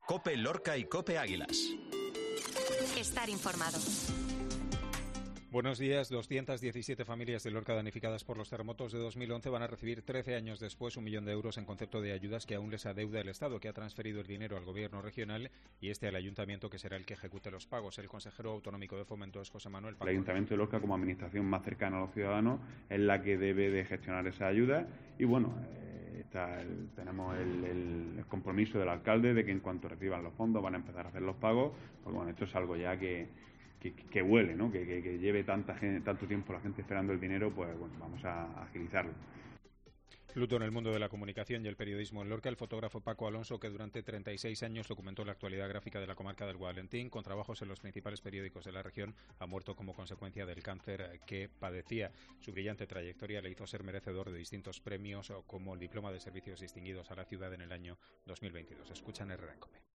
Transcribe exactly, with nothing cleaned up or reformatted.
COPE Lorca y COPE Águilas. Estar informado. Buenos días. doscientas diecisiete familias de Lorca damnificadas por los terremotos de dos mil once van a recibir trece años después un millón de euros en concepto de ayudas que aún les adeuda el Estado, que ha transferido el dinero al Gobierno regional y este al Ayuntamiento, que será el que ejecute los pagos. El consejero autonómico de Fomento es José Manuel Paco. El Ayuntamiento de Lorca, como administración más cercana a los ciudadanos, es la que debe de gestionar esa ayuda y bueno, eh, está el, tenemos el, el, el compromiso del alcalde de que en cuanto reciban los fondos van a empezar a hacer los pagos, porque bueno, esto es algo ya que Que, que huele, ¿no? Que, que, que lleve tanta gente, tanto tiempo la gente esperando el dinero, pues bueno, vamos a agilizarlo. Luto en el mundo de la comunicación y el periodismo en Lorca. El fotógrafo Paco Alonso, que durante treinta y seis años documentó la actualidad gráfica de la comarca del Guadalentín, con trabajos en los principales periódicos de la región, ha muerto como consecuencia del cáncer que padecía. Su brillante trayectoria le hizo ser merecedor de distintos premios, como el diploma de servicios distinguidos a la ciudad en el año dos mil veintidós. Escuchan R R N COPE.